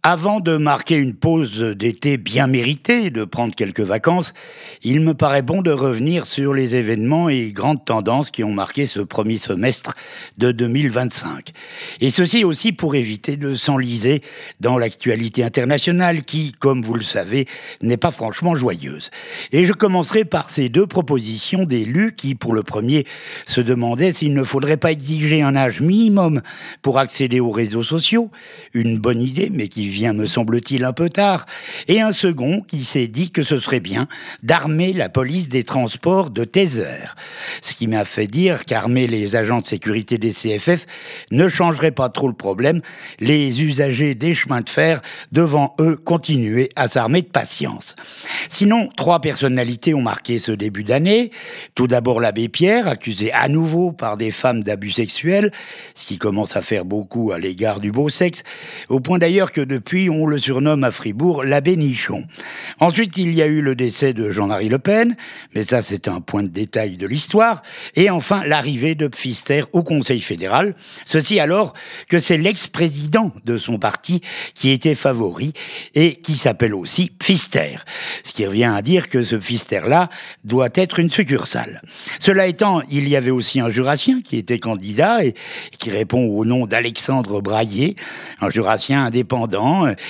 Avant de marquer une pause d'été bien méritée, de prendre quelques vacances, il me paraît bon de revenir sur les événements et grandes tendances qui ont marqué ce premier semestre de 2025. Et ceci aussi pour éviter de s'enliser dans l'actualité internationale qui, comme vous le savez, n'est pas franchement joyeuse. Et je commencerai par ces deux propositions d'élus qui, pour le premier, se demandaient s'il ne faudrait pas exiger un âge minimum pour accéder aux réseaux sociaux. Une bonne idée, mais qui vient, me semble-t-il, un peu tard, et un second qui s'est dit que ce serait bien d'armer la police des transports de taser. Ce qui m'a fait dire qu'armer les agents de sécurité des CFF ne changerait pas trop le problème, les usagers des chemins de fer devant, eux, continuer à s'armer de patience. Sinon, trois personnalités ont marqué ce début d'année. Tout d'abord l'abbé Pierre, accusé à nouveau par des femmes d'abus sexuels, ce qui commence à faire beaucoup à l'égard du beau sexe, au point d'ailleurs que depuis, on le surnomme à Fribourg l'abbé Nichon. Ensuite, il y a eu le décès de Jean-Marie Le Pen, mais ça c'est un point de détail de l'histoire. Et enfin, l'arrivée de Pfister au Conseil fédéral. Ceci alors que c'est l'ex-président de son parti qui était favori et qui s'appelle aussi Pfister. Ce qui revient à dire que ce Pfister-là doit être une succursale. Cela étant, il y avait aussi un jurassien qui était candidat et qui répond au nom d'Alexandre Braillé, un jurassien indépendant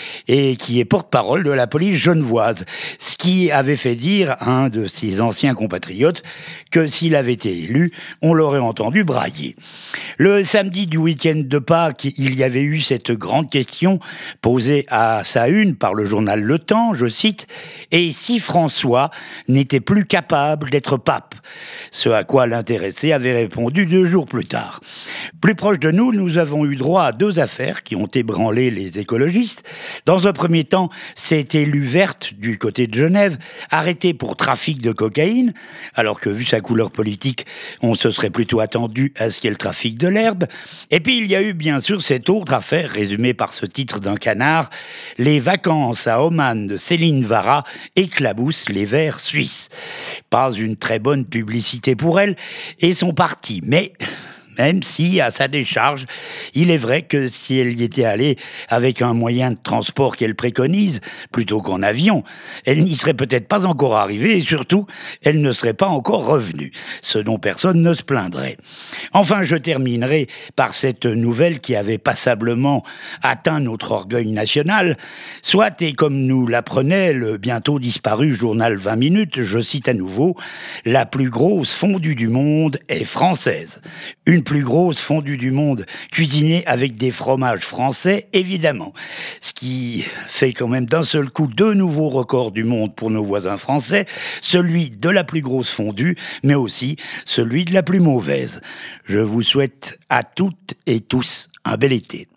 et qui est porte-parole de la police genevoise, ce qui avait fait dire à un de ses anciens compatriotes que s'il avait été élu, on l'aurait entendu brailler. Le samedi du week-end de Pâques, il y avait eu cette grande question posée à sa une par le journal Le Temps, je cite, « Et si François n'était plus capable d'être pape ?» Ce à quoi l'intéressé avait répondu 2 jours plus tard. Plus proche de nous, nous avons eu droit à 2 affaires qui ont ébranlé les écologistes. Dans un premier temps, c'est élu Verte du côté de Genève, arrêté pour trafic de cocaïne, alors que vu sa couleur politique, on se serait plutôt attendu à ce qu'il y ait le trafic de l'herbe. Et puis il y a eu bien sûr cette autre affaire, résumée par ce titre d'un canard, les vacances à Oman de Céline Vara éclaboussent les Verts suisses. Pas une très bonne publicité pour elle et son parti, mais même si, à sa décharge, il est vrai que si elle y était allée avec un moyen de transport qu'elle préconise, plutôt qu'en avion, elle n'y serait peut-être pas encore arrivée et surtout, elle ne serait pas encore revenue, ce dont personne ne se plaindrait. Enfin, je terminerai par cette nouvelle qui avait passablement atteint notre orgueil national, soit, et comme nous l'apprenait le bientôt disparu journal 20 minutes, je cite à nouveau, « La plus grosse fondue du monde est française ». Une plus grosse fondue du monde, cuisinée avec des fromages français, évidemment. Ce qui fait quand même d'un seul coup 2 nouveaux records du monde pour nos voisins français, celui de la plus grosse fondue, mais aussi celui de la plus mauvaise. Je vous souhaite à toutes et tous un bel été.